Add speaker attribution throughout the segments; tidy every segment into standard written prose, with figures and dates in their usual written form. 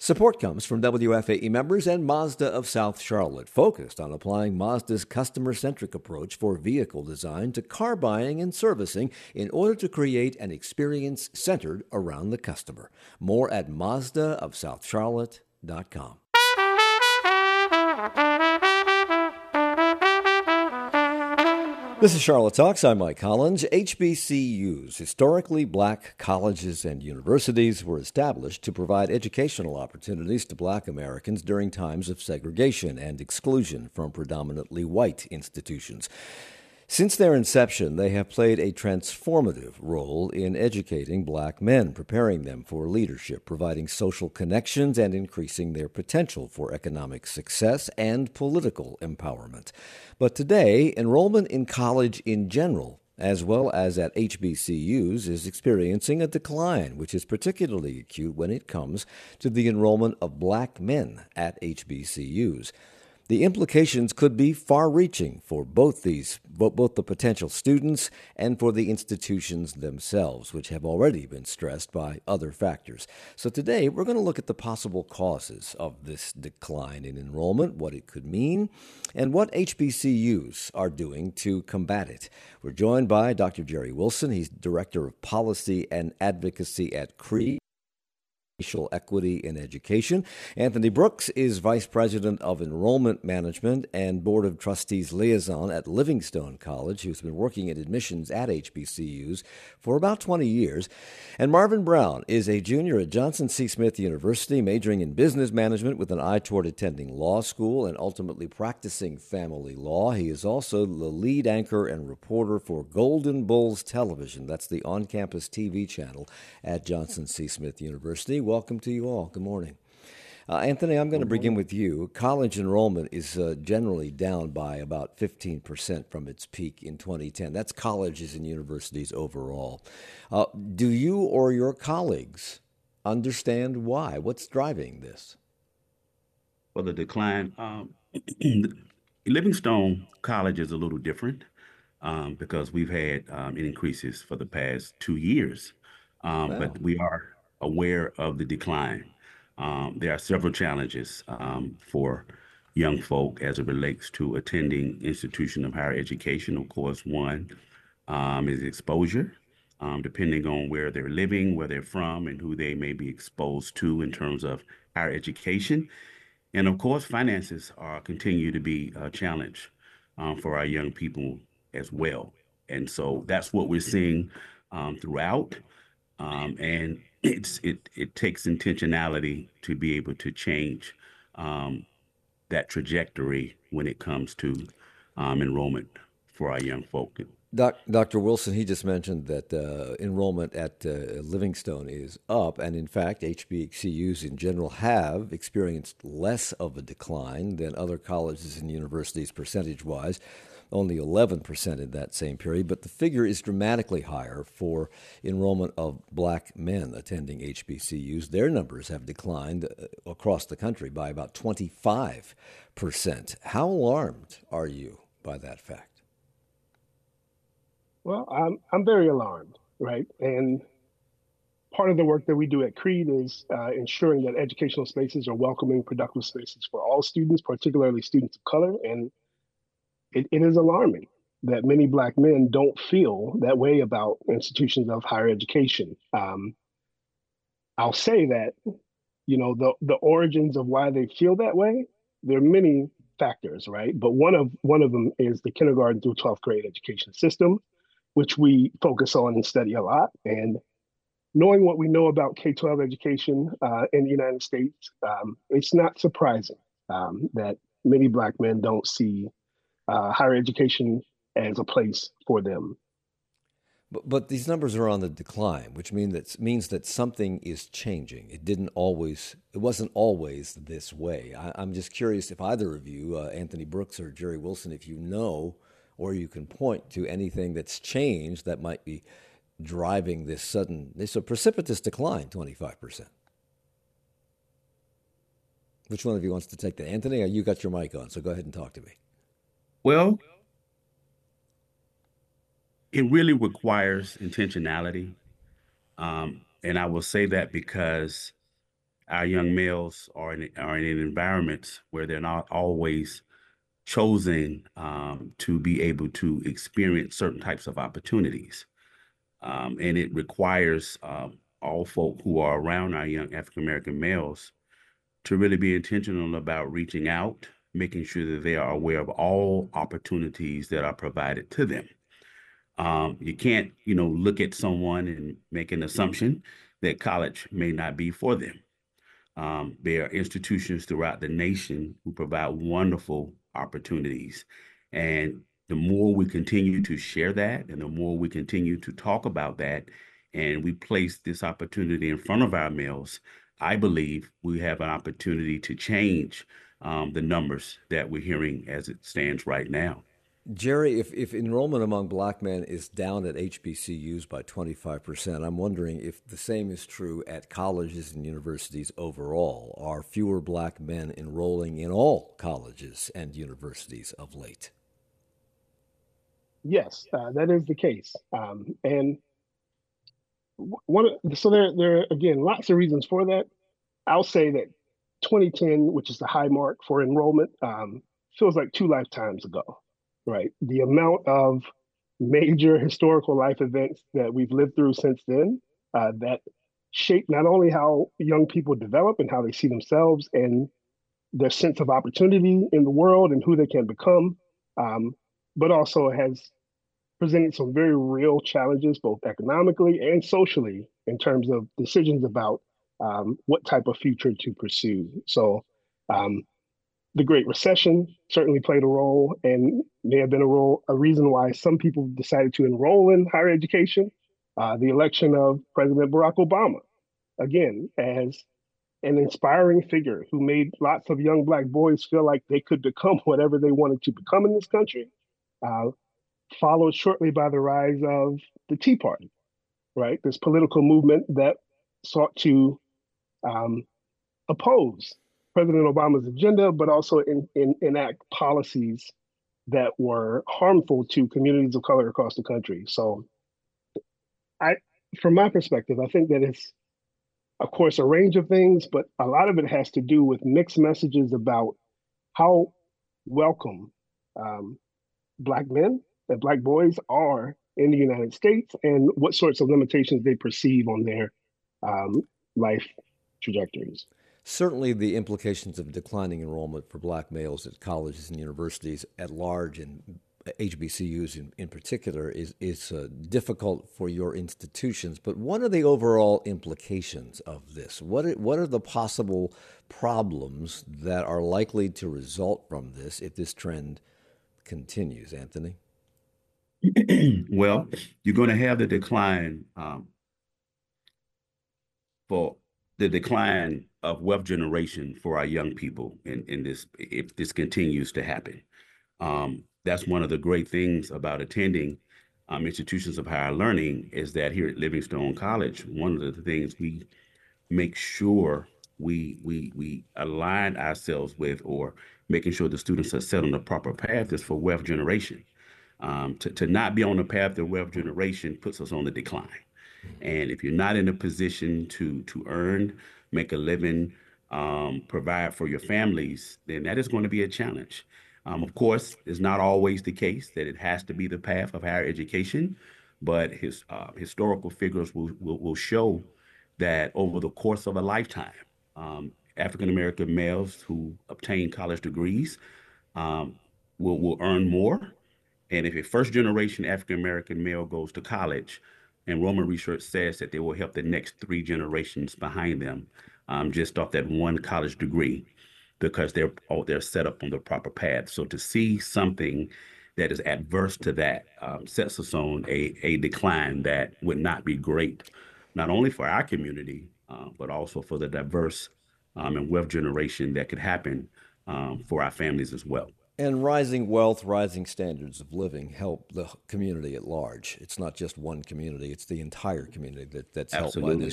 Speaker 1: Support comes from WFAE members and Mazda of South Charlotte, focused on applying Mazda's customer-centric approach for vehicle design to car buying and servicing in order to create an experience centered around the customer. More at mazdaofsouthcharlotte.com. This is Charlotte Talks. I'm Mike Collins. HBCUs, historically black colleges and universities, were established to provide educational opportunities to black Americans during times of segregation and exclusion from predominantly white institutions. Since their inception, they have played a transformative role in educating black men, preparing them for leadership, providing social connections, and increasing their potential for economic success and political empowerment. But today, enrollment in college in general, as well as at HBCUs, is experiencing a decline, which is particularly acute when it comes to the enrollment of black men at HBCUs. The implications could be far-reaching for both the potential students and for the institutions themselves, which have already been stressed by other factors. So today, we're going to look at the possible causes of this decline in enrollment, what it could mean, and what HBCUs are doing to combat it. We're joined by Dr. Jerry Wilson. He's Director of Policy and Advocacy at CREE, Racial Equity in Education. Anthony Brooks is Vice President of Enrollment Management and Board of Trustees Liaison at Livingstone College, who's been working in admissions at HBCUs for about 20 years. And Marvin Brown is a junior at Johnson C. Smith University, majoring in business management with an eye toward attending law school and ultimately practicing family law. He is also the lead anchor and reporter for Golden Bulls Television. That's the on-campus TV channel at Johnson C. Smith University. Welcome to you all. Good morning. Anthony, I'm going to begin with you. College enrollment is generally down by about 15% from its peak in 2010. That's colleges and universities overall. Do you or your colleagues understand why? What's driving this?
Speaker 2: Well, the decline, Livingstone College is a little different because we've had increases for the past 2 years,
Speaker 1: Wow.
Speaker 2: but we are aware of the decline. There are several challenges for young folk as it relates to attending institution of higher education. Of course, one is exposure, depending on where they're living, where they're from, and who they may be exposed to in terms of higher education. And of course, finances continue to be a challenge for our young people as well. And so that's what we're seeing throughout. And it takes intentionality to be able to change that trajectory when it comes to enrollment for our young folk.
Speaker 1: Dr. Wilson, he just mentioned that enrollment at Livingstone is up, and in fact, HBCUs in general have experienced less of a decline than other colleges and universities percentage-wise, only 11% in that same period, but the figure is dramatically higher for enrollment of black men attending HBCUs. Their numbers have declined across the country by about 25%. How alarmed are you by that fact?
Speaker 3: Well, I'm very alarmed, right? And part of the work that we do at CREED is ensuring that educational spaces are welcoming, productive spaces for all students, particularly students of color. And it is alarming that many Black men don't feel that way about institutions of higher education. I'll say that, the origins of why they feel that way, there are many factors, right? But one of them is the kindergarten through 12th grade education system, which we focus on and study a lot. And knowing what we know about K-12 education in the United States, it's not surprising that many Black men don't see higher education as a place for them.
Speaker 1: But these numbers are on the decline, which means that something is changing. It wasn't always this way. I'm just curious if either of you, Anthony Brooks or Jerry Wilson, if you know or you can point to anything that's changed that might be driving this precipitous decline, 25%. Which one of you wants to take that? Anthony, you got your mic on, so go ahead and talk to me.
Speaker 2: Well, it really requires intentionality. And I will say that because our young males are in environments where they're not always chosen to be able to experience certain types of opportunities. And it requires all folk who are around our young African American males to really be intentional about reaching out, making sure that they are aware of all opportunities that are provided to them. You can't, look at someone and make an assumption that college may not be for them. There are institutions throughout the nation who provide wonderful opportunities. And the more we continue to share that and the more we continue to talk about that, and we place this opportunity in front of our males, I believe we have an opportunity to change the numbers that we're hearing as it stands right now.
Speaker 1: Jerry, if enrollment among black men is down at HBCUs by 25%, I'm wondering if the same is true at colleges and universities overall. Are fewer black men enrolling in all colleges and universities of late?
Speaker 3: Yes, that is the case. And there are again lots of reasons for that. I'll say that 2010, which is the high mark for enrollment, feels like two lifetimes ago, right? The amount of major historical life events that we've lived through since then that shape not only how young people develop and how they see themselves and their sense of opportunity in the world and who they can become, but also has presented some very real challenges, both economically and socially, in terms of decisions about what type of future to pursue. So, the Great Recession certainly played a role, and may have been a reason why some people decided to enroll in higher education. The election of President Barack Obama, again, as an inspiring figure who made lots of young Black boys feel like they could become whatever they wanted to become in this country. Uh, Followed shortly by the rise of the Tea Party, right? This political movement that sought to um, oppose President Obama's agenda, but also enact policies that were harmful to communities of color across the country. So, I, from my perspective, I think that it's, of course, a range of things, but a lot of it has to do with mixed messages about how welcome um, Black men and Black boys are in the United States and what sorts of limitations they perceive on their um, life trajectories.
Speaker 1: Certainly, the implications of declining enrollment for black males at colleges and universities at large, and HBCUs in particular, is difficult for your institutions. But what are the overall implications of this? What are the possible problems that are likely to result from this if this trend continues, Anthony?
Speaker 2: Well, you're going to have for the decline of wealth generation for our young people in this if this continues to happen. That's one of the great things about attending institutions of higher learning is that here at Livingstone College, one of the things we make sure we align ourselves with, or making sure the students are set on the proper path, is for wealth generation. To not be on the path of wealth generation puts us on the decline. And if you're not in a position to earn, make a living, provide for your families, then that is going to be a challenge. Of course, it's not always the case that it has to be the path of higher education, but historical figures will show that over the course of a lifetime, African American males who obtain college degrees will earn more. And if a first generation African American male goes to college, enrollment research says that they will help the next three generations behind them just off that one college degree because they're set up on the proper path. So to see something that is adverse to that sets us on a decline that would not be great, not only for our community, but also for the diverse and wealth generation that could happen for our families as well.
Speaker 1: And rising wealth, rising standards of living help the community at large. It's not just one community, it's the entire community that's helped by
Speaker 2: Absolutely.
Speaker 1: this.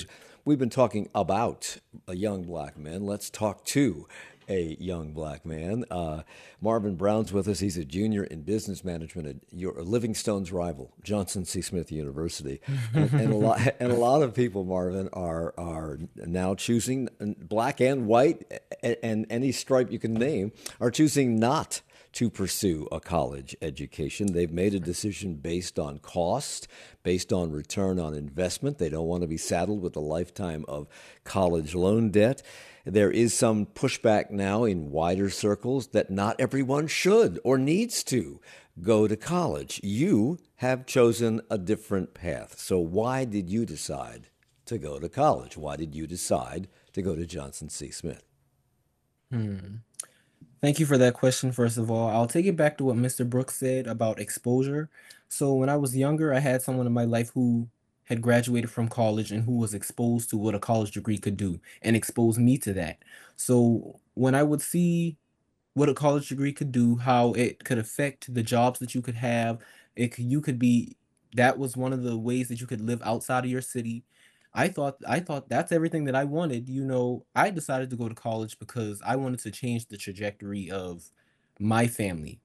Speaker 1: We've been talking about a young black man. Let's talk to a young black man. Marvin Brown's with us. He's a junior in business management at Livingstone's rival, Johnson C. Smith University. And a lot of people, Marvin, are now choosing, black and white and any stripe you can name, are choosing not to pursue a college education. They've made a decision based on cost, based on return on investment. They don't want to be saddled with a lifetime of college loan debt. There is some pushback now in wider circles that not everyone should or needs to go to college. You have chosen a different path. So why did you decide to go to college? Why did you decide to go to Johnson C. Smith?
Speaker 4: Thank you for that question, first of all. I'll take it back to what Mr. Brooks said about exposure. So when I was younger, I had someone in my life who had graduated from college and who was exposed to what a college degree could do and exposed me to that. So when I would see what a college degree could do, how it could affect the jobs that you could have, you could be, that was one of the ways that you could live outside of your city. I thought that's everything that I wanted. I decided to go to college because I wanted to change the trajectory of my family.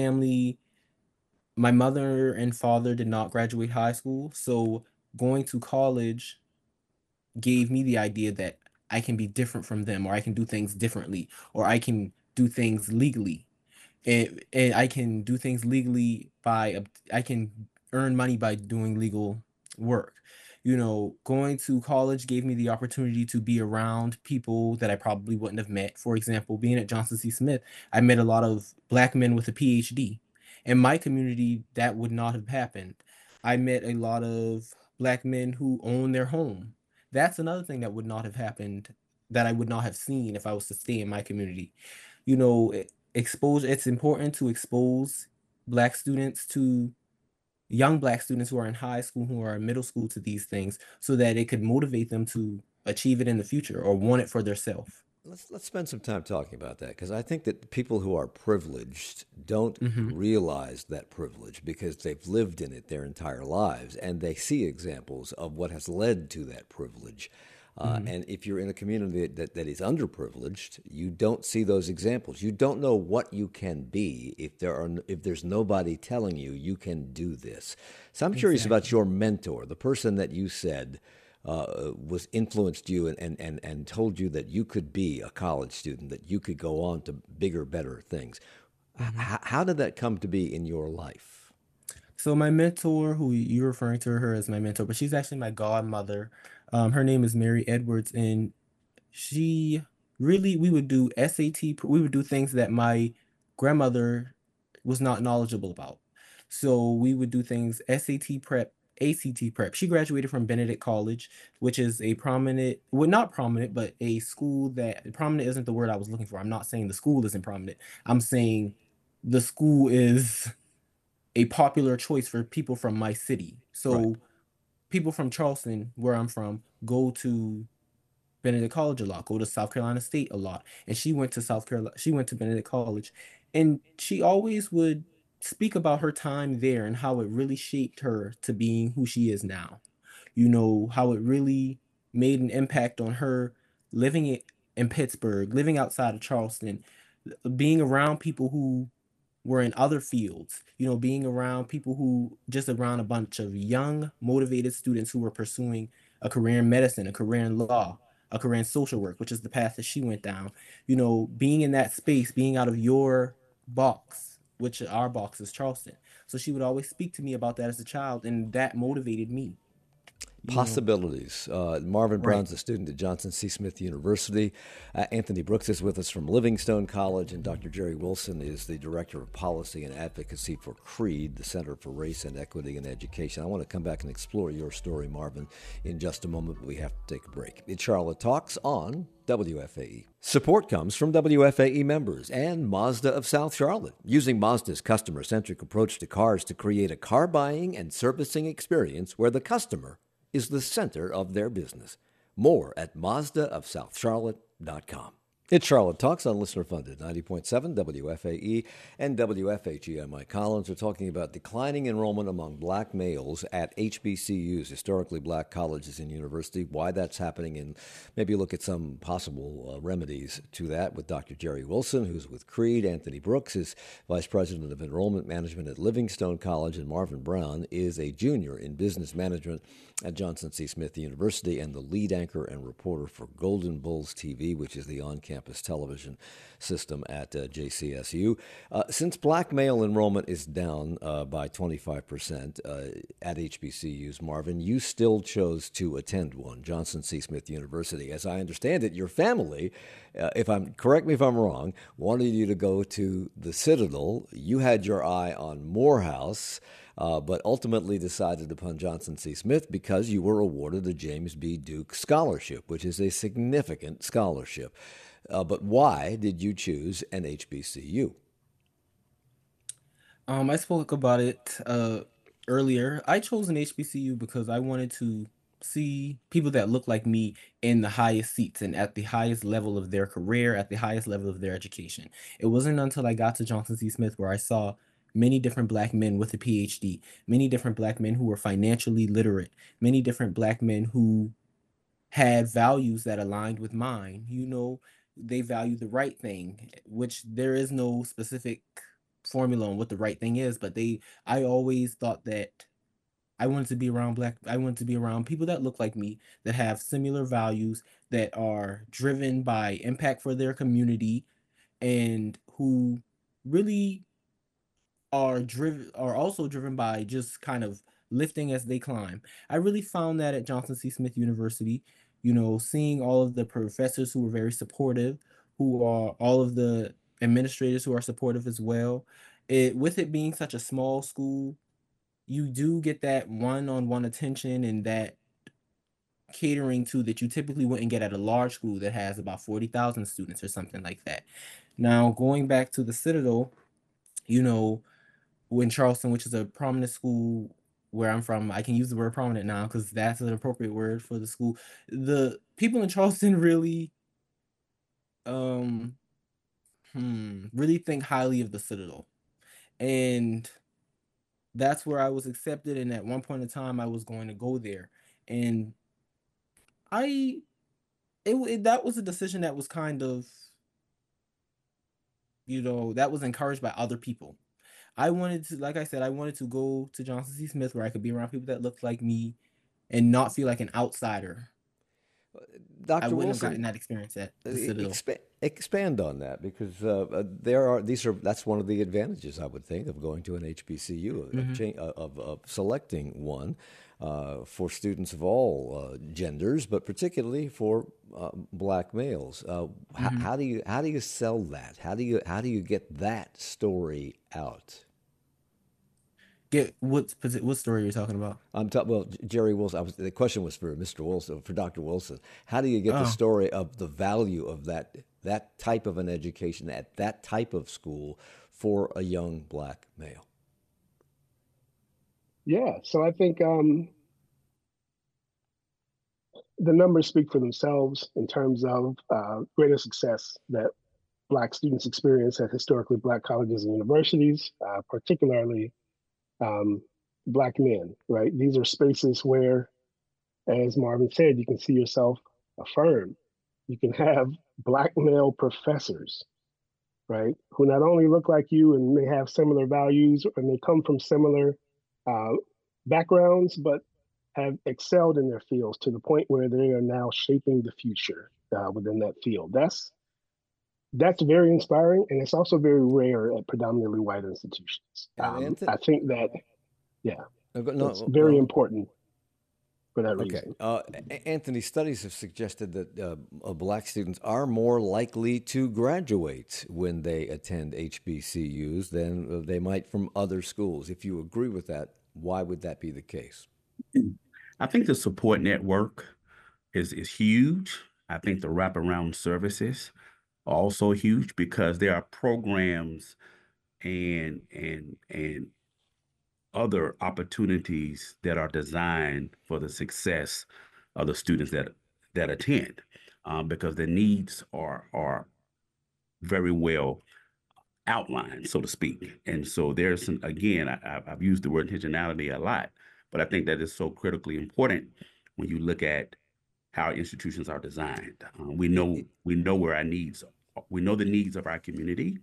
Speaker 4: My mother and father did not graduate high school, so going to college gave me the idea that I can be different from them, or I can do things differently, or I can do things legally. And I can do things legally I can earn money by doing legal work. Going to college gave me the opportunity to be around people that I probably wouldn't have met. For example, being at Johnson C. Smith, I met a lot of black men with a PhD. In my community, that would not have happened. I met a lot of black men who own their home. That's another thing that would not have happened, that I would not have seen if I was to stay in my community. Expose It's important to expose black students to young black students who are in high school, who are in middle school, to these things, so that it could motivate them to achieve it in the future or want it for themselves.
Speaker 1: Let's spend some time talking about that, because I think that people who are privileged don't realize that privilege because they've lived in it their entire lives, and they see examples of what has led to that privilege. And if you're in a community that is underprivileged, you don't see those examples. You don't know what you can be if there's nobody telling you can do this. So I'm curious about your mentor, the person that you said was influenced you and told you that you could be a college student, that you could go on to bigger, better things. How did that come to be in your life?
Speaker 4: So my mentor, who you're referring to her as my mentor, but she's actually my godmother. Her name is Mary Edwards, and she we would do we would do things that my grandmother was not knowledgeable about. So we would do things, SAT prep, ACT prep. She graduated from Benedict College, which is a prominent, well, not prominent, but a school that, prominent isn't the word I was looking for. I'm not saying the school isn't prominent. I'm saying the school is a popular choice for people from my city. So
Speaker 1: Right.
Speaker 4: people from Charleston, where I'm from, go to Benedict College a lot, go to South Carolina State a lot. And she went to she went to Benedict College. And she always would speak about her time there and how it really shaped her to being who she is now. How it really made an impact on her in Pittsburgh, living outside of Charleston, being around people who were in other fields, being around people who, just around a bunch of young, motivated students who were pursuing a career in medicine, a career in law, a career in social work, which is the path that she went down. Being in that space, being out of your box, which our box is Charleston. So she would always speak to me about that as a child, and that motivated me.
Speaker 1: Possibilities. Marvin
Speaker 4: Right.
Speaker 1: Brown's a student at Johnson C. Smith University. Anthony Brooks is with us from Livingstone College, and Dr. Jerry Wilson is the Director of Policy and Advocacy for CREED, the Center for Race and Equity in Education. I want to come back and explore your story, Marvin, in just a moment, but we have to take a break. It's Charlotte Talks on WFAE. Support comes from WFAE members and Mazda of South Charlotte, using Mazda's customer-centric approach to cars to create a car buying and servicing experience where the customer is the center of their business. More at MazdaofSouthCharlotte.com. It's Charlotte Talks on Listener Funded, 90.7 WFAE and WFHE. I'm Mike Collins. We're talking about declining enrollment among black males at HBCUs, historically black colleges and universities, why that's happening, and maybe look at some possible remedies to that with Dr. Jerry Wilson, who's with Creed. Anthony Brooks is Vice President of Enrollment Management at Livingstone College, and Marvin Brown is a junior in business management at Johnson C. Smith University and the lead anchor and reporter for Golden Bulls TV, which is the on-campus television system at JCSU. Since black male enrollment is down by 25% at HBCUs, Marvin, you still chose to attend one, Johnson C. Smith University. As I understand it, your family, correct me if I'm wrong, wanted you to go to the Citadel. You had your eye on Morehouse. But ultimately decided upon Johnson C. Smith because you were awarded a James B. Duke Scholarship, which is a significant scholarship. But why did you choose an HBCU?
Speaker 4: I spoke about it earlier. I chose an HBCU because I wanted to see people that look like me in the highest seats and at the highest level of their career, at the highest level of their education. It wasn't until I got to Johnson C. Smith where I saw many different black men with a PhD, many different black men who were financially literate, many different black men who had values that aligned with mine. They value the right thing, which there is no specific formula on what the right thing is, but I always thought that I wanted to be around people that look like me, that have similar values, that are driven by impact for their community, and who really are also driven by just kind of lifting as they climb. I really found that at Johnson C. Smith University, seeing all of the professors who were very supportive, who are all of the administrators who are supportive as well. With it being such a small school, you do get that one-on-one attention and that catering to that you typically wouldn't get at a large school that has about 40,000 students or something like that. Now, going back to the Citadel, you know, in Charleston, which is a prominent school where I'm from, I can use the word prominent now because that's an appropriate word for the school. The people in Charleston really, um, really think highly of the Citadel, and that's where I was accepted. And at one point in time, I was going to go there, and I, that was a decision that was kind of, that was encouraged by other people. I wanted to, like I said, I wanted to go to Johnson C. Smith where I could be around people that looked like me and not feel like an outsider. I
Speaker 1: Dr.
Speaker 4: wouldn't have gotten
Speaker 1: Wilson,
Speaker 4: that experience at the Citadel.
Speaker 1: expand on that because that's one of the advantages I would think of going to an HBCU of selecting one for students of all genders, but particularly for black males. How do you sell that? How do you get that story out?
Speaker 4: What story you're talking about?
Speaker 1: Well, Jerry Wilson. The question was for Mr. Wilson, for Dr. Wilson. How do you get the story of the value of that type of an education at that type of school for a young black male?
Speaker 3: Yeah, so I think the numbers speak for themselves in terms of greater success that Black students experience at historically Black colleges and universities, particularly Black men, right? These are spaces where, as Marvin said, you can see yourself affirmed. You can have Black male professors, right, who not only look like you and may have similar values and they come from similar backgrounds, but have excelled in their fields to the point where they are now shaping the future within that field. That's very inspiring, and it's also very rare at predominantly white institutions. I think that, it's very important for that reason.
Speaker 1: Anthony, studies have suggested that black students are more likely to graduate when they attend HBCUs than they might from other schools. If you agree with that, why would that be the case?
Speaker 2: I think the support network is huge. I think the wraparound services are also huge because there are programs and other opportunities that are designed for the success of the students that attend, because the needs are very well outlined, so to speak. And so there's some, again, I've used the word intentionality a lot, but I think that is so critically important when you look at how institutions are designed. We know where our needs, we know the needs of our community,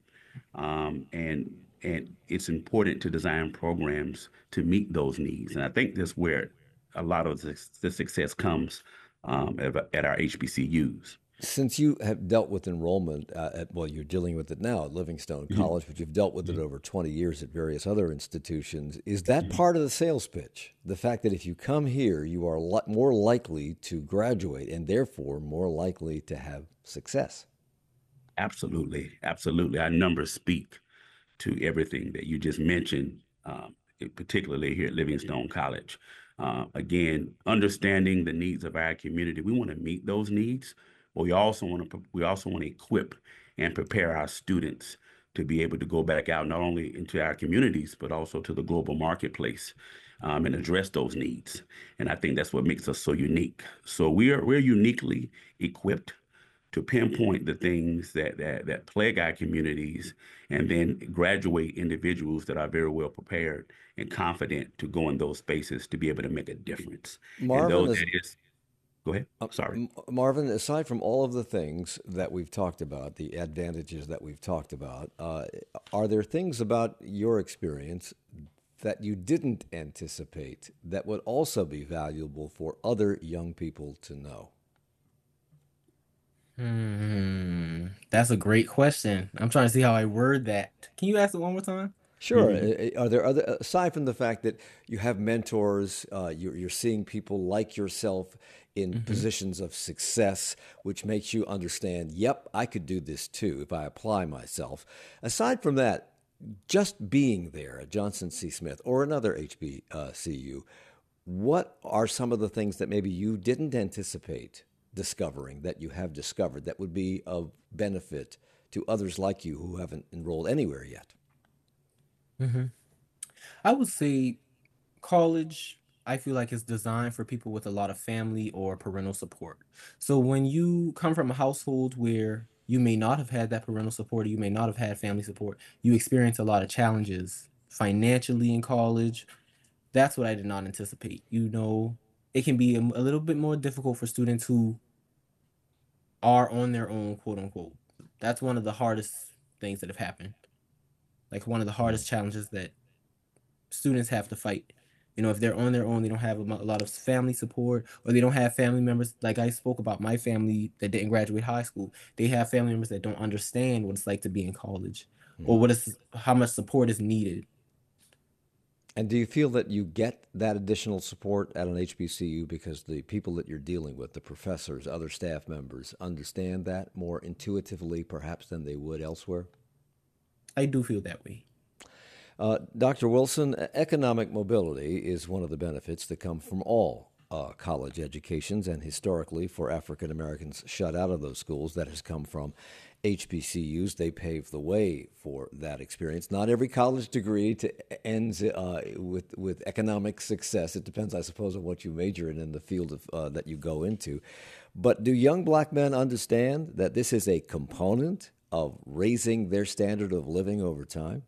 Speaker 2: and it's important to design programs to meet those needs. And I think that's where a lot of the success comes at our HBCUs.
Speaker 1: Since you have dealt with enrollment well, you're dealing with it now at Livingstone
Speaker 2: Mhm,
Speaker 1: College, but you've dealt with it
Speaker 2: mhm,
Speaker 1: over 20 years at various other institutions. Is that
Speaker 2: mhm.
Speaker 1: part of the sales pitch? The fact that if you come here, you are more likely to graduate and therefore more likely to have success.
Speaker 2: Absolutely, absolutely. Our numbers speak to everything that you just mentioned, particularly here at Livingstone College. Again, understanding the needs of our community, we want to meet those needs, but we also want to equip and prepare our students to be able to go back out not only into our communities but also to the global marketplace, and address those needs. And I think that's what makes us so unique. So we're uniquely equipped to pinpoint the things that plague our communities, and then graduate individuals that are very well prepared and confident to go in those spaces to be able to make a difference. And
Speaker 1: Marvin
Speaker 2: those
Speaker 1: is
Speaker 2: that is, go ahead. Sorry.
Speaker 1: Marvin, aside from all of the things that we've talked about, the advantages that we've talked about, are there things about your experience that you didn't anticipate that would also be valuable for other young people to know?
Speaker 4: That's a great question. I'm trying to see how I word that. Can you ask it one more time?
Speaker 1: Sure. Are there other, aside from the fact that you have mentors, you're seeing people like yourself in
Speaker 4: Hmm.
Speaker 1: positions of success, which makes you understand, yep, I could do this too if I apply myself. Aside from that, just being there at Johnson C. Smith or another HBCU, what are some of the things that maybe you didn't anticipate discovering that you have discovered that would be of benefit to others like you who haven't enrolled anywhere yet?
Speaker 4: Hmm. I would say college, I feel like is designed for people with a lot of family or parental support. So when you come from a household where you may not have had that parental support, or you may not have had family support, you experience a lot of challenges financially in college. That's what I did not anticipate. It can be a little bit more difficult for students who are on their own, quote unquote. That's one of the hardest things that have happened. Like one of the hardest challenges that students have to fight. If they're on their own, they don't have a lot of family support, or they don't have family members. Like I spoke about my family that didn't graduate high school. They have family members that don't understand what it's like to be in college, or how much support is needed.
Speaker 1: And do you feel that you get that additional support at an HBCU because the people that you're dealing with, the professors, other staff members, understand that more intuitively perhaps than they would elsewhere?
Speaker 4: I do feel that way.
Speaker 1: Dr. Wilson, economic mobility is one of the benefits that come from all college educations, and historically, for African Americans shut out of those schools, that has come from HBCUs. They paved the way for that experience. Not every college degree ends with economic success. It depends, I suppose, on what you major in the field that you go into. But do young black men understand that this is a component of raising their standard of living over time?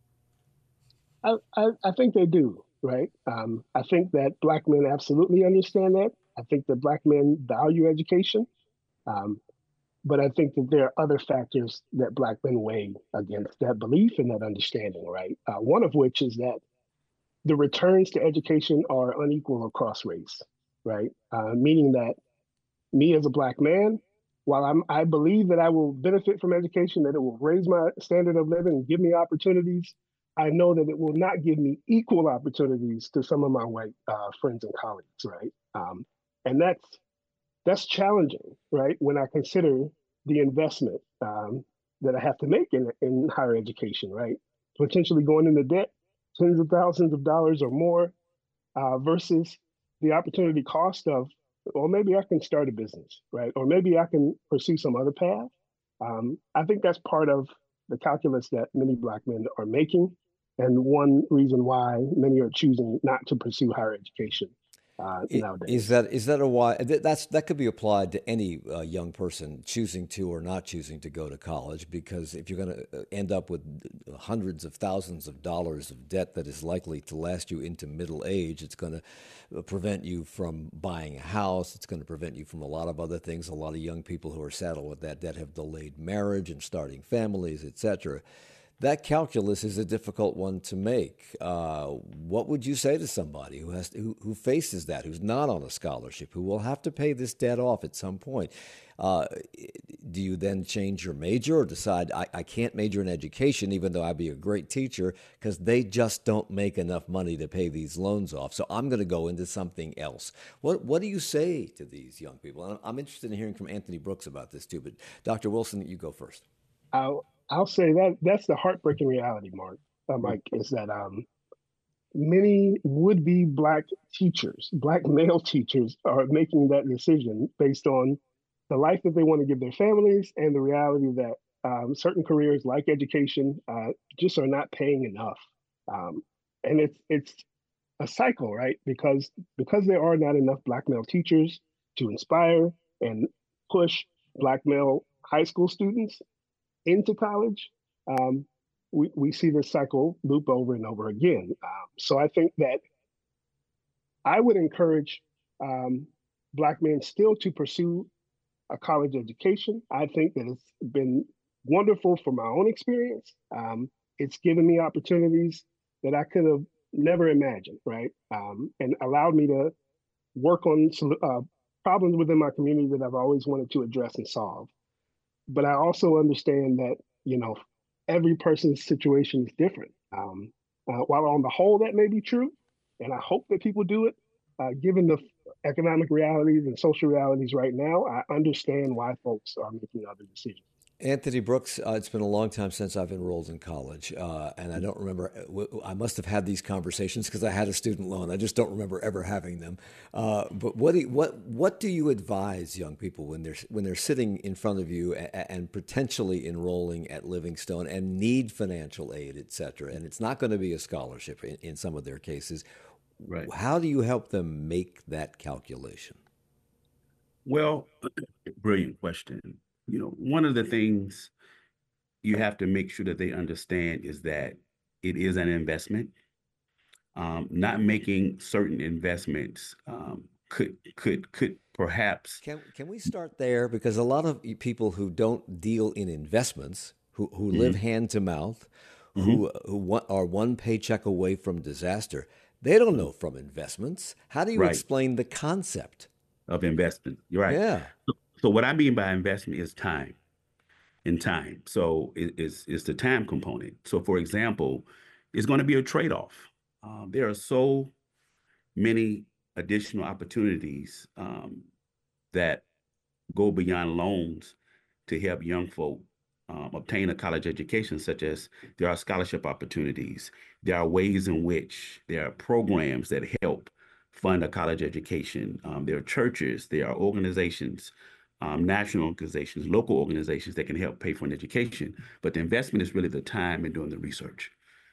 Speaker 3: I think they do, right? I think that Black men absolutely understand that. I think that Black men value education. Um, but I think that there are other factors that Black men weigh against that belief and that understanding, right? One of which is that the returns to education are unequal across race, right? Meaning that me as a Black man, while I believe that I will benefit from education, that it will raise my standard of living and give me opportunities, I know that it will not give me equal opportunities to some of my white friends and colleagues, right? And that's challenging, right? When I consider the investment that I have to make in higher education, right? Potentially going into debt, tens of thousands of dollars or more, versus the opportunity cost of, or maybe I can start a business, right? Or maybe I can pursue some other path. I think that's part of the calculus that many Black men are making, and one reason why many are choosing not to pursue higher education. nowadays.
Speaker 1: Is that a why that could be applied to any young person choosing to or not choosing to go to college? Because if you're going to end up with hundreds of thousands of dollars of debt that is likely to last you into middle age, it's going to prevent you from buying a house. It's going to prevent you from a lot of other things. A lot of young people who are saddled with that debt have delayed marriage and starting families, etc. That calculus is a difficult one to make. What would you say to somebody who faces that, who's not on a scholarship, who will have to pay this debt off at some point? Do you then change your major or decide I can't major in education even though I'd be a great teacher because they just don't make enough money to pay these loans off? So I'm going to go into something else. What do you say to these young people? And I'm interested in hearing from Anthony Brooks about this too, but Dr. Wilson, you go first.
Speaker 3: I'll say that's the heartbreaking reality, Mike, is that many would-be Black teachers, Black male teachers, are making that decision based on the life that they want to give their families and the reality that certain careers like education just are not paying enough. And it's a cycle, right? Because there are not enough Black male teachers to inspire and push Black male high school students into college, we see this cycle loop over and over again. So I think that I would encourage Black men still to pursue a college education. I think that it's been wonderful from my own experience. It's given me opportunities that I could have never imagined, right? And allowed me to work on problems within my community that I've always wanted to address and solve. But I also understand that, every person's situation is different. While on the whole, that may be true, and I hope that people do it, given the economic realities and social realities right now, I understand why folks are making other decisions.
Speaker 1: Anthony Brooks, it's been a long time since I've enrolled in college, and I don't remember. I must have had these conversations because I had a student loan. I just don't remember ever having them. But what do you advise young people when they're sitting in front of you and potentially enrolling at Livingstone and need financial aid, et cetera? And it's not going to be a scholarship in some of their cases.
Speaker 2: Right.
Speaker 1: How do you help them make that calculation?
Speaker 2: Well, brilliant question. One of the things you have to make sure that they understand is that it is an investment. Not making certain investments could perhaps.
Speaker 1: Can we start there? Because a lot of people who don't deal in investments, who live hand to mouth, who are one paycheck away from disaster, they don't know from investments. How do you explain the concept
Speaker 2: of investment? You're right.
Speaker 1: Yeah.
Speaker 2: So what I mean by investment is time. In time. So it's the time component. So for example, it's going to be a trade-off. There are so many additional opportunities that go beyond loans to help young folk obtain a college education, such as there are scholarship opportunities. There are ways in which there are programs that help fund a college education. There are churches, there are organizations, national organizations, local organizations that can help pay for an education. But the investment is really the time and doing the research.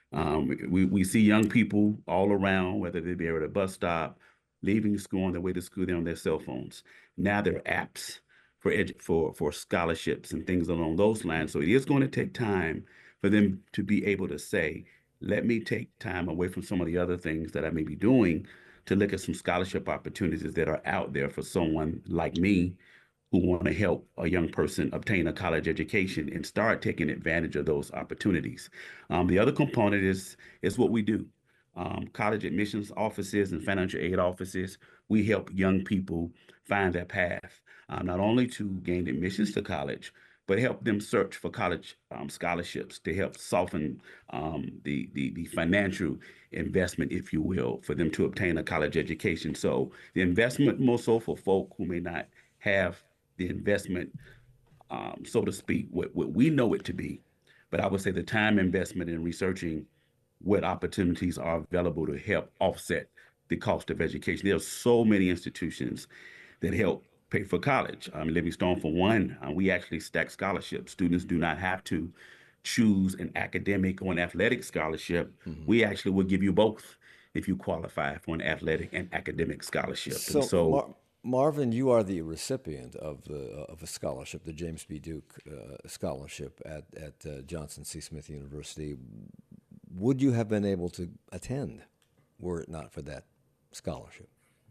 Speaker 2: We see young people all around, whether they be at a bus stop, leaving school on their way to school, they're on their cell phones. Now there are apps for scholarships and things along those lines. So it is going to take time for them to be able to say, let me take time away from some of the other things that I may be doing to look at some scholarship opportunities that are out there for someone like me who want to help a young person obtain a college education and start taking advantage of those opportunities. The other component is what we do. College admissions offices and financial aid offices, we help young people find their path, not only to gain admissions to college, but help them search for college scholarships to help soften the financial investment, if you will, for them to obtain a college education. So the investment more so for folk who may not have the investment, so to speak, what we know it to be. But I would say the time investment in researching what opportunities are available to help offset the cost of education. There are so many institutions that help pay for college. Livingstone, for one, we actually stack scholarships. Students do not have to choose an academic or an athletic scholarship. We actually will give you both. if you qualify for an athletic and academic scholarship. And
Speaker 1: So,
Speaker 2: so
Speaker 1: Marvin, you are the recipient of a scholarship, the James B. Duke scholarship at Johnson C. Smith University. Would you have been able to attend were it not for that scholarship?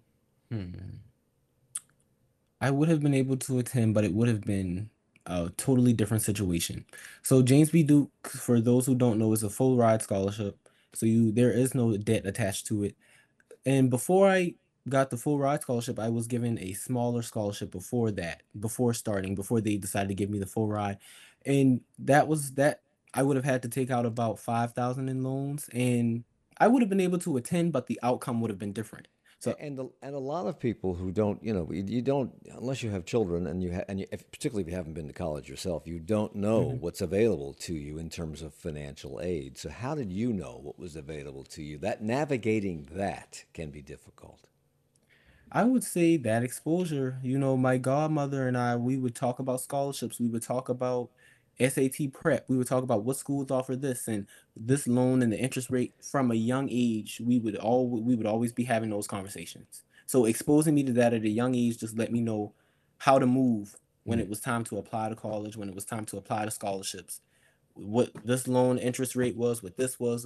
Speaker 4: I would have been able to attend, but it would have been a totally different situation. So James B. Duke, for those who don't know, is a full ride scholarship. So there is no debt attached to it. And before I got the full ride scholarship, I was given a smaller scholarship before that, before they decided to give me the full ride. And that was that I would have had to take out about 5,000 in loans, and I would have been able to attend, but the outcome would have been different. So
Speaker 1: And a lot of people who don't, you don't, unless you have children particularly if you haven't been to college yourself, you don't know
Speaker 4: mhm.
Speaker 1: what's available to you in terms of financial aid. So how did you know what was available to you? That navigating that can be difficult.
Speaker 4: I would say that exposure, my godmother and I, we would talk about scholarships. We would talk about SAT prep. We would talk about what schools offer this and this loan and the interest rate from a young age. We would always be having those conversations. So exposing me to that at a young age just let me know how to move when it was time to apply to college, when it was time to apply to scholarships, what this loan interest rate was, what this was,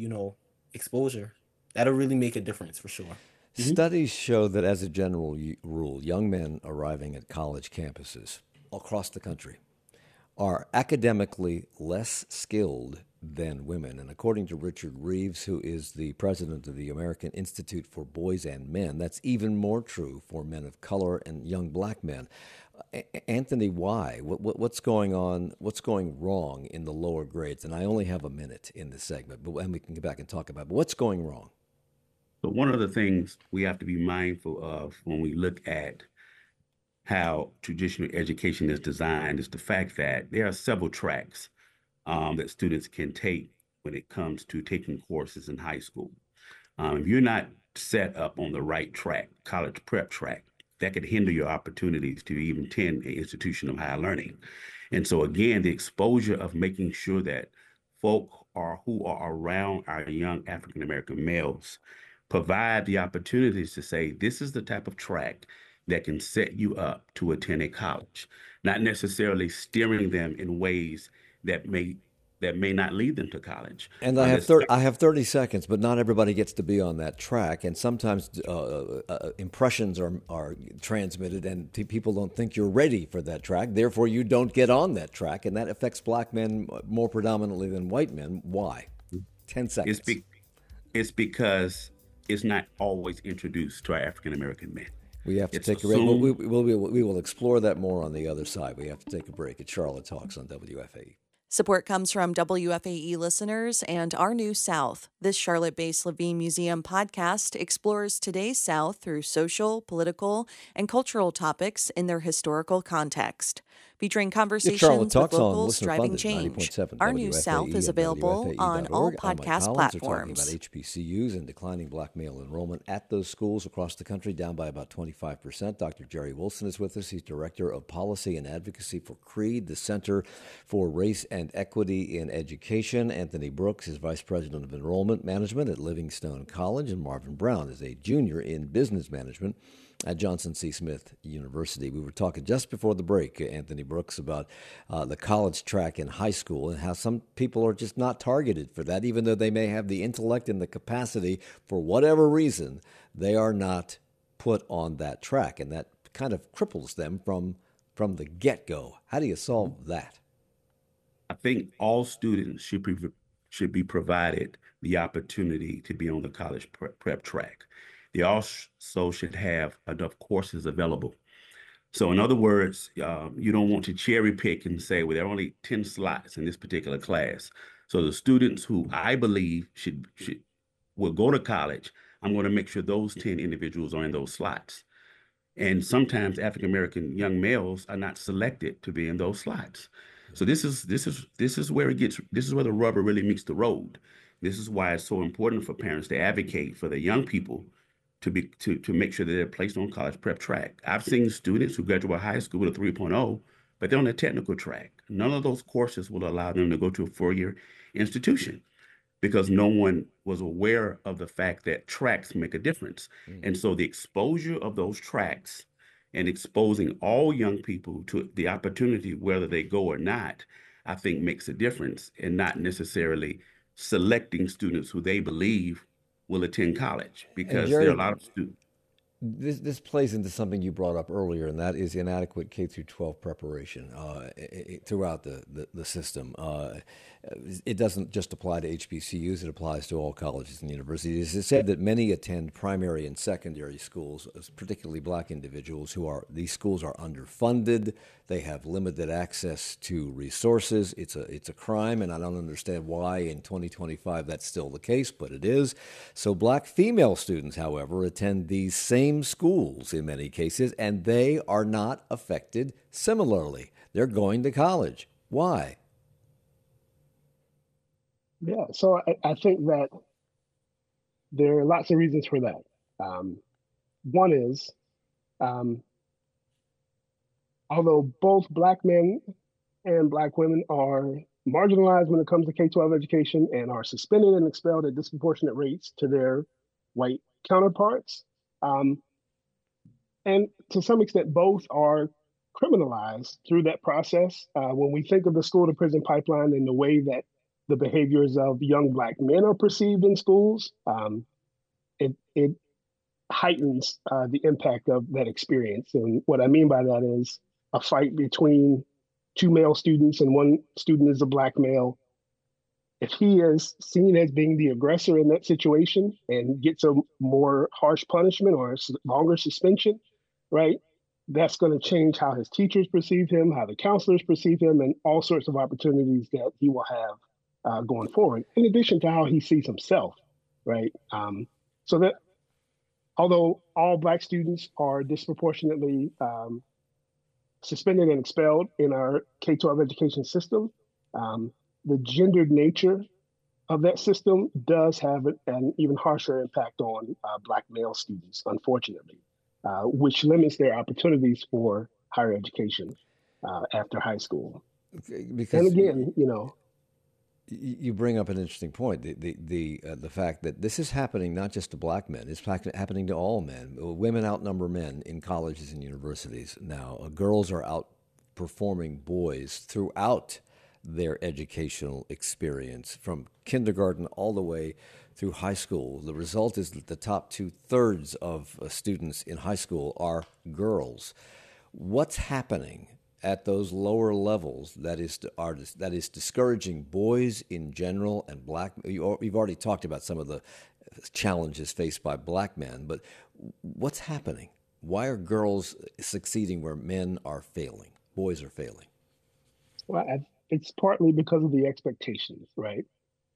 Speaker 4: exposure. That'll really make a difference for sure. Mhm.
Speaker 1: Studies show that, as a general rule, young men arriving at college campuses across the country are academically less skilled than women. And according to Richard Reeves, who is the president of the American Institute for Boys and Men, that's even more true for men of color and young black men. Anthony, why? What's going on? What's going wrong in the lower grades? And I only have a minute in this segment, and we can get back and talk about it. But what's going wrong?
Speaker 2: So one of the things we have to be mindful of when we look at how traditional education is designed is the fact that there are several tracks that students can take when it comes to taking courses in high school. If you're not set up on the right track, college prep track, that could hinder your opportunities to even attend an institution of higher learning. And so again, the exposure of making sure that folk who are around our young African American males provide the opportunities to say, this is the type of track that can set you up to attend a college, not necessarily steering them in ways that may not lead them to college.
Speaker 1: And I have 30 seconds, but not everybody gets to be on that track. And sometimes impressions are transmitted, and people don't think you're ready for that track. Therefore, you don't get on that track, and that affects black men more predominantly than white men. Why? 10 seconds.
Speaker 2: It's because it's not always introduced to our African American men.
Speaker 1: We have to
Speaker 2: It's
Speaker 1: take a break.
Speaker 2: assumed.
Speaker 1: We will explore that more on the other side. We have to take a break. It's Charlotte Talks on WFAE.
Speaker 5: Support comes from WFAE listeners and Our New South. This Charlotte-based Levine Museum podcast explores today's South through social, political, and cultural topics in their historical context. Featuring conversations with locals driving change. Our New South is available on all podcast platforms.
Speaker 1: We're talking about HBCUs and declining black male enrollment at those schools across the country, down by about 25%. Dr. Jerry Wilson is with us. He's Director of Policy and Advocacy for CREED, the Center for Race and Equity in Education. Anthony Brooks is Vice President of Enrollment Management at Livingstone College, and Marvin Brown is a junior in Business Management at Johnson C. Smith University. We were talking just before the break, Anthony Brooks, about the college track in high school and how some people are just not targeted for that, even though they may have the intellect and the capacity. For whatever reason, they are not put on that track, and that kind of cripples them from the get-go. How do you solve that?
Speaker 2: I think all students should be provided the opportunity to be on the college prep track. They also should have enough courses available. So in other words, you don't want to cherry pick and say, well, there are only 10 slots in this particular class. So the students who I believe will go to college, I'm going to make sure those 10 individuals are in those slots. And sometimes African American young males are not selected to be in those slots. So this is where the rubber really meets the road. This is why it's so important for parents to advocate for the young people to make sure that they're placed on college prep track. I've seen students who graduate high school with a 3.0, but they're on a technical track. None of those courses will allow them to go to a four-year institution. because no one was aware of the fact that tracks make a difference. And so the exposure of those tracks and exposing all young people to the opportunity, whether they go or not, I think makes a difference, and not necessarily selecting students who they believe will attend college,
Speaker 1: And
Speaker 2: because there are a
Speaker 1: Jerry,
Speaker 2: lot of students.
Speaker 1: this plays into something you brought up earlier, and that is inadequate K through 12 preparation throughout the system. It doesn't just apply to HBCUs; it applies to all colleges and universities. It's said that many attend primary and secondary schools, particularly Black individuals these schools are underfunded. They have limited access to resources. It's a crime, and I don't understand why in 2025 that's still the case, but it is. So Black female students, however, attend these same schools in many cases, and they are not affected similarly. They're going to college. Why?
Speaker 3: Yeah, so I think that there are lots of reasons for that. One is, um, although both Black men and Black women are marginalized when it comes to K-12 education and are suspended and expelled at disproportionate rates to their white counterparts, and to some extent, both are criminalized through that process. When we think of the school to prison pipeline and the way that the behaviors of young Black men are perceived in schools, it heightens the impact of that experience. And what I mean by that is a fight between two male students and one student is a Black male. If he is seen as being the aggressor in that situation and gets a more harsh punishment or a longer suspension, right, that's going to change how his teachers perceive him, how the counselors perceive him, and all sorts of opportunities that he will have going forward, in addition to how he sees himself, right? So that although all Black students are disproportionately suspended and expelled in our K-12 education system, the gendered nature of that system does have an even harsher impact on Black male students, unfortunately, which limits their opportunities for higher education after high school.
Speaker 1: Because
Speaker 3: and again,
Speaker 1: you bring up an interesting point. The fact that this is happening not just to Black men, it's happening to all men. Women outnumber men in colleges and universities now. Girls are outperforming boys throughout their educational experience, from kindergarten all the way through high school. The result is that the top 2/3 of students in high school are girls. What's happening at those lower levels that is discouraging boys in general and Black? You've already talked about some of the challenges faced by Black men, but what's happening? Why are girls succeeding where men are failing, boys are failing?
Speaker 3: Well, it's partly because of the expectations, right?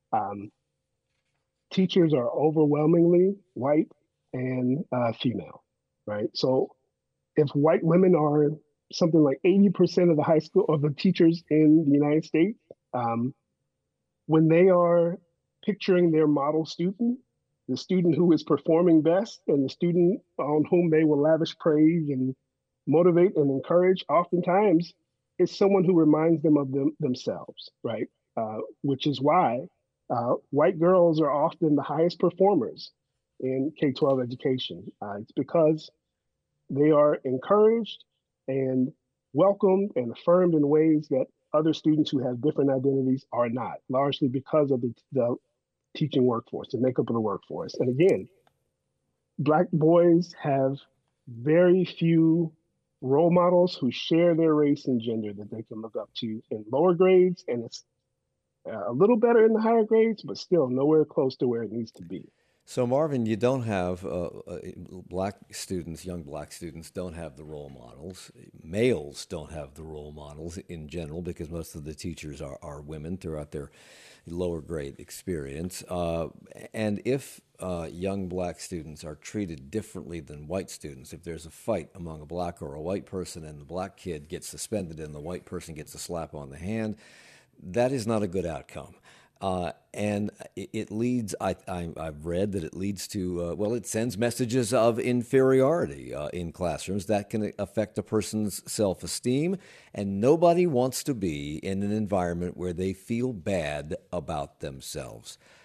Speaker 3: Teachers are overwhelmingly white and female, right? So if white women are something like 80% of the high school of the teachers in the United States, when they are picturing their model student, the student who is performing best and the student on whom they will lavish praise and motivate and encourage, oftentimes is someone who reminds them of themselves, right? Which is why white girls are often the highest performers in K-12 education. It's because they are encouraged and welcomed and affirmed in ways that other students who have different identities are not, largely because of the teaching workforce, the makeup of the workforce. And again, Black boys have very few role models who share their race and gender that they can look up to in lower grades, and it's a little better in the higher grades, but still nowhere close to where it needs to be.
Speaker 1: So, Marvin, you don't have Black students, young Black students don't have the role models. Males don't have the role models in general because most of the teachers are women throughout their lower grade experience. And if young Black students are treated differently than white students, if there's a fight among a Black or a white person and the Black kid gets suspended and the white person gets a slap on the hand, that is not a good outcome. And it leads, I've read that it leads to, it sends messages of inferiority in classrooms that can affect a person's self-esteem. And nobody wants to be in an environment where they feel bad about themselves.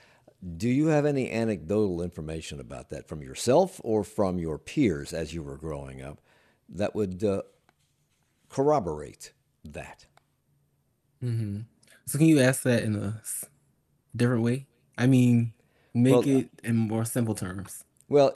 Speaker 1: Do you have any anecdotal information about that from yourself or from your peers as you were growing up that would corroborate that?
Speaker 4: Hmm. So can you ask that in a different way? I mean, make
Speaker 1: Well,
Speaker 4: it in more simple terms.
Speaker 1: well,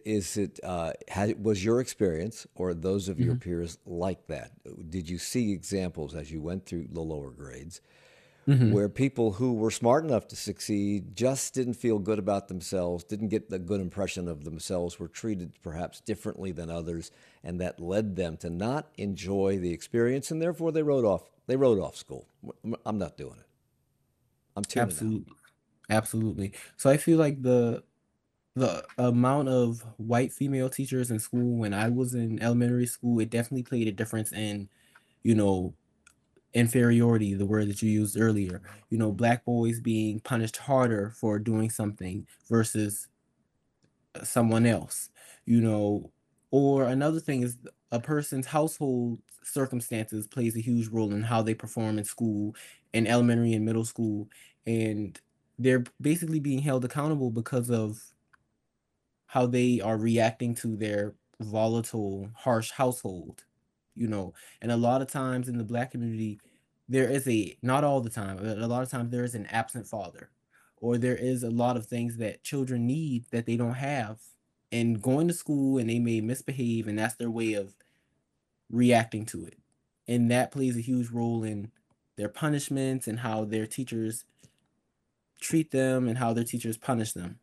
Speaker 1: was your experience or those of your
Speaker 4: Hmm.
Speaker 1: peers like that? Did you see examples as you went through the lower grades
Speaker 4: Hmm.
Speaker 1: where people who were smart enough to succeed just didn't feel good about themselves, didn't get the good impression of themselves, were treated perhaps differently than others, and that led them to not enjoy the experience, and therefore they wrote off school. I'm not doing it. I'm tuning out.
Speaker 4: Absolutely. Absolutely. So I feel like the amount of white female teachers in school when I was in elementary school, it definitely played a difference in, you know, inferiority, the word that you used earlier. Black boys being punished harder for doing something versus someone else, you know. Or another thing is a person's household circumstances plays a huge role in how they perform in school, in elementary and middle school, and they're basically being held accountable because of how they are reacting to their volatile, harsh household, you know. And a lot of times in the black community, there is not all the time, but a lot of times there is an absent father, or there is a lot of things that children need that they don't have. And going to school and they may misbehave, and that's their way of reacting to it. And that plays a huge role in their punishments and how their teachers treat them and how their teachers punish them.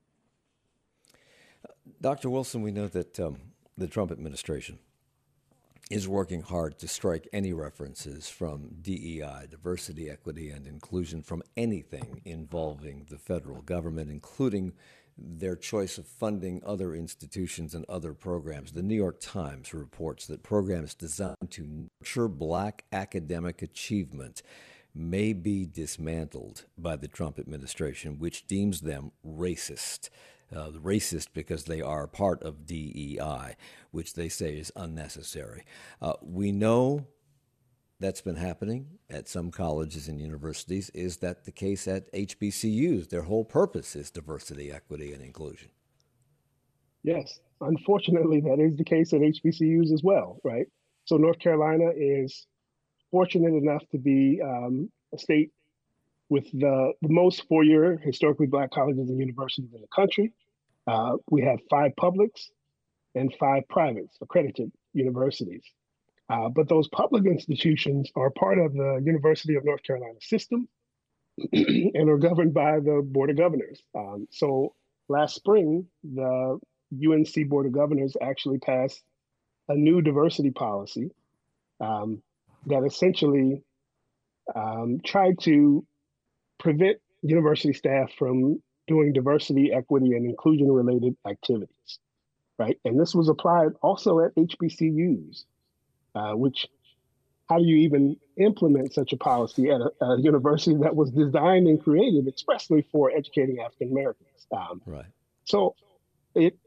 Speaker 1: Dr. Wilson, we know that the Trump administration is working hard to strike any references from DEI, diversity, equity, and inclusion, from anything involving the federal government, including their choice of funding other institutions and other programs. The New York Times reports that programs designed to nurture black academic achievement may be dismantled by the Trump administration, which deems them racist. Racist because they are part of DEI, which they say is unnecessary. We know that's been happening at some colleges and universities. Is that the case at HBCUs? Their whole purpose is diversity, equity, and inclusion.
Speaker 3: Yes, unfortunately, that is the case at HBCUs as well, right? So North Carolina is fortunate enough to be a state with the most four-year historically black colleges and universities in the country. We have five publics and five privates, accredited universities. But those public institutions are part of the University of North Carolina system and are governed by the Board of Governors. So last spring, the UNC Board of Governors actually passed a new diversity policy um, that essentially tried to prevent university staff from doing diversity, equity, and inclusion related activities, right? And this was applied also at HBCUs, which how do you even implement such a policy at a university that was designed and created expressly for educating African Americans?
Speaker 1: Right.
Speaker 3: So it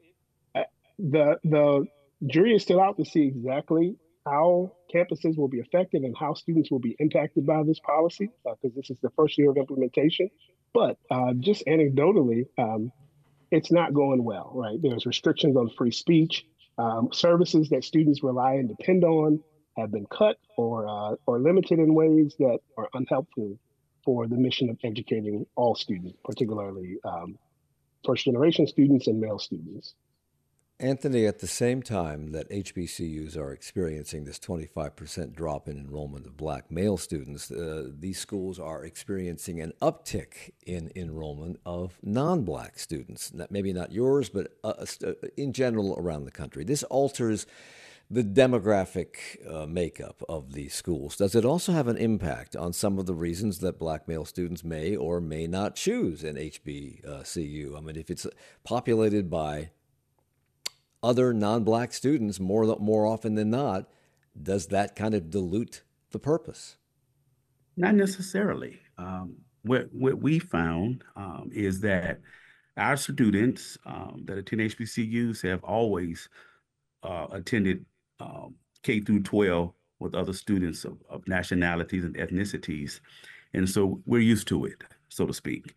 Speaker 3: the jury is still out to see exactly how campuses will be affected and how students will be impacted by this policy because this is the first year of implementation. But just anecdotally, it's not going well, right? There's restrictions on free speech. Services that students rely and depend on have been cut or limited in ways that are unhelpful for the mission of educating all students, particularly first generation students and male students.
Speaker 1: Anthony, at the same time that HBCUs are experiencing this 25% drop in enrollment of black male students, these schools are experiencing an uptick in enrollment of non-black students. Maybe not yours, but in general around the country. This alters the demographic makeup of these schools. Does it also have an impact on some of the reasons that black male students may or may not choose an HBCU? I mean, if it's populated by other non-black students more often than not, does that kind of dilute the purpose?
Speaker 2: Not necessarily. What we found is that our students that attend HBCUs have always attended K through 12 with other students of nationalities and ethnicities. And so we're used to it, so to speak.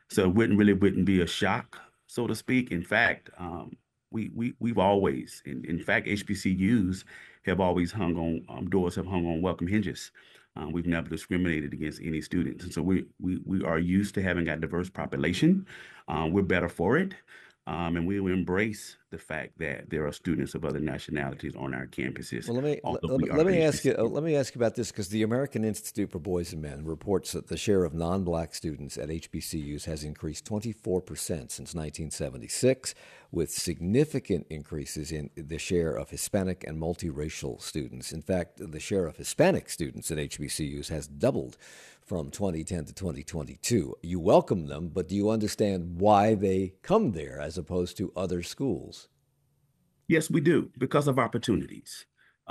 Speaker 2: So it wouldn't be a shock, so to speak. In fact, we've always, in fact, HBCUs have always hung on doors have hung on welcome hinges. We've never discriminated against any students, and so we are used to having a diverse population. We're better for it, and we will embrace the fact that there are students of other nationalities on our campuses.
Speaker 1: Well,
Speaker 2: Although we are HBCU.
Speaker 1: let me ask you about this because the American Institute for Boys and Men reports that the share of non-black students at HBCUs has increased 24% since 1976, with significant increases in the share of Hispanic and multiracial students. In fact, the share of Hispanic students at HBCUs has doubled from 2010 to 2022. You welcome them, but do you understand why they come there as opposed to other schools?
Speaker 2: Yes, we do because of opportunities.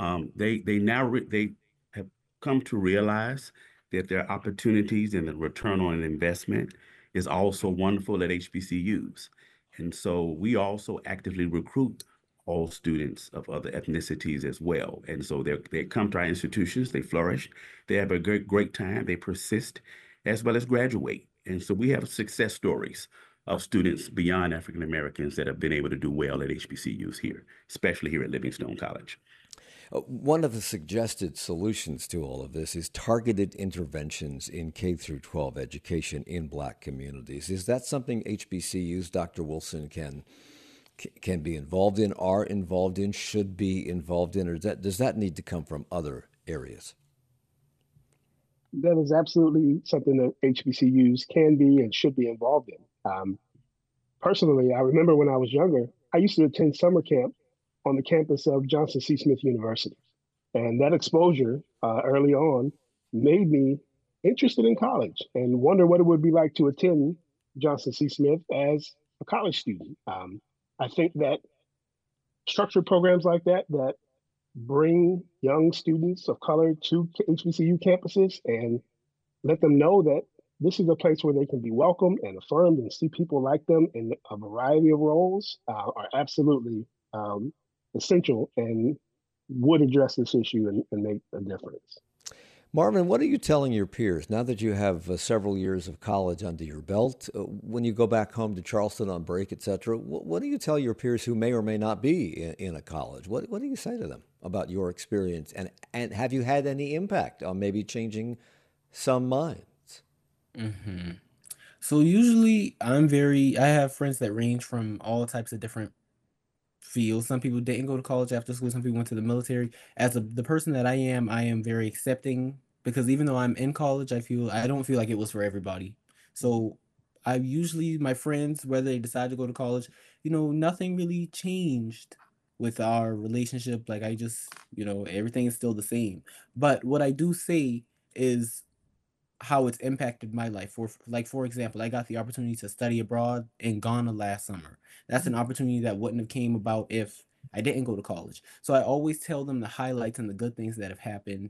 Speaker 2: They have come to realize that their opportunities and the return on an investment is also wonderful at HBCUs. And so we also actively recruit all students of other ethnicities as well. And so they come to our institutions, they flourish, they have a great time, they persist, as well as graduate. And so we have success stories of students beyond African Americans that have been able to do well at HBCUs here, especially here at Livingstone College.
Speaker 1: One of the suggested solutions to all of this is targeted interventions in K through 12 education in black communities. Is that something HBCUs, Dr. Wilson, can be involved in, are involved in, should be involved in, or does that need to come from other areas?
Speaker 3: That is absolutely something that HBCUs can be and should be involved in. Personally, I remember when I was younger, I used to attend summer camp on the campus of Johnson C. Smith University. And that exposure early on made me interested in college and wonder what it would be like to attend Johnson C. Smith as a college student. I think that structured programs like that bring young students of color to HBCU campuses and let them know that this is a place where they can be welcomed and affirmed and see people like them in a variety of roles are absolutely essential and would address this issue and make a difference.
Speaker 1: Marvin, what are you telling your peers now that you have several years of college under your belt? When you go back home to Charleston on break, et cetera, what do you tell your peers who may or may not be in a college? What do you say to them about your experience? And have you had any impact on maybe changing some minds?
Speaker 4: Mm-hmm. So usually I have friends that range from all types of different fields. Some people didn't go to college after school. Some people went to the military. As the person that I am very accepting because even though I'm in college, I don't feel like it was for everybody. So my friends, whether they decide to go to college, nothing really changed with our relationship. Like I just, everything is still the same. But what I do say is how it's impacted my life. For example, I got the opportunity to study abroad in Ghana last summer. That's an opportunity that wouldn't have came about if I didn't go to college. So I always tell them the highlights and the good things that have happened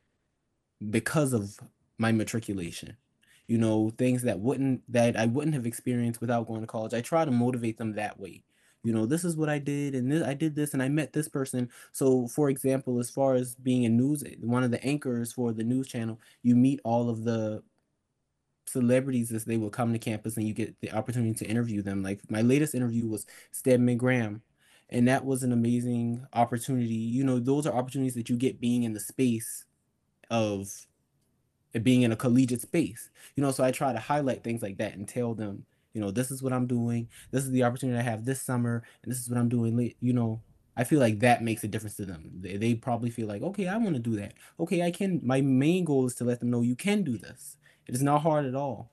Speaker 4: because of my matriculation. Things that I wouldn't have experienced without going to college. I try to motivate them that way. This is what I did, and I did this, and I met this person. So, for example, as far as being one of the anchors for the news channel, you meet all of the celebrities as they will come to campus, and you get the opportunity to interview them. Like my latest interview was Stedman Graham, and that was an amazing opportunity. Those are opportunities that you get being in the space of being in a collegiate space. So I try to highlight things like that and tell them, this is what I'm doing. This is the opportunity I have this summer, and this is what I'm doing late. I feel like that makes a difference to them. They probably feel like, okay, I want to do that. Okay, I can. My main goal is to let them know you can do this. It is not hard at all.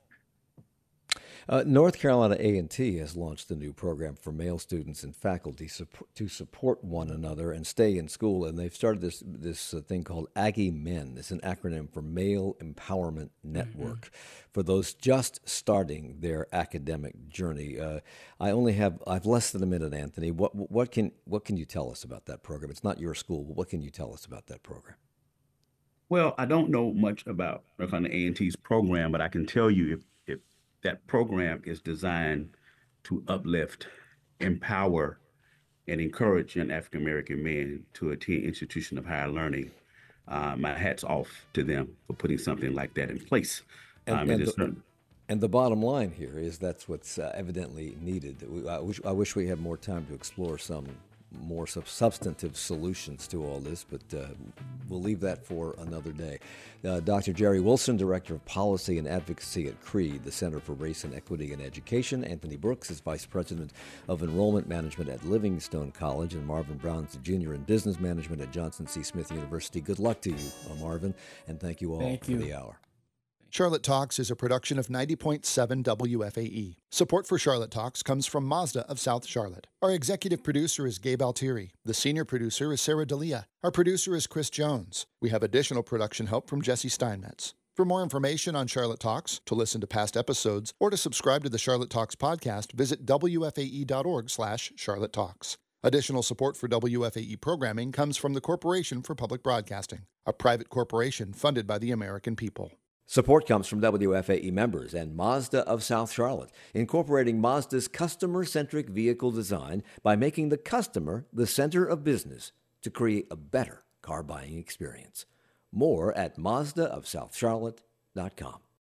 Speaker 1: North Carolina A&T has launched a new program for male students and faculty to support one another and stay in school. And they've started this thing called Aggie Men. It's an acronym for Male Empowerment Network for those just starting their academic journey. I've less than a minute, Anthony. What can you tell us about that program? It's not your school, but what can you tell us about that program?
Speaker 2: Well, I don't know much about North Carolina A&T's program, but I can tell you if that program is designed to uplift, empower, and encourage young African American men to attend institution of higher learning. My hat's off to them for putting something like that in place.
Speaker 1: And And the bottom line here is that's what's evidently needed. I wish we had more time to explore some more substantive solutions to all this, but we'll leave that for another day. Dr. Jerry Wilson, Director of Policy and Advocacy at CREED, the Center for Race and Equity in Education. Anthony Brooks is Vice President of Enrollment Management at Livingstone College, and Marvin Brown's the Junior in Business Management at Johnson C. Smith University. Good luck to you, Marvin, and thank you all for the hour.
Speaker 6: Charlotte Talks is a production of 90.7 WFAE. Support for Charlotte Talks comes from Mazda of South Charlotte. Our executive producer is Gabe Altieri. The senior producer is Sarah D'Elia. Our producer is Chris Jones. We have additional production help from Jesse Steinmetz. For more information on Charlotte Talks, to listen to past episodes, or to subscribe to the Charlotte Talks podcast, visit wfae.org/Charlotte Talks. Additional support for WFAE programming comes from the Corporation for Public Broadcasting, a private corporation funded by the American people.
Speaker 1: Support comes from WFAE members and Mazda of South Charlotte, incorporating Mazda's customer-centric vehicle design by making the customer the center of business to create a better car buying experience. More at mazdaofsouthcharlotte.com.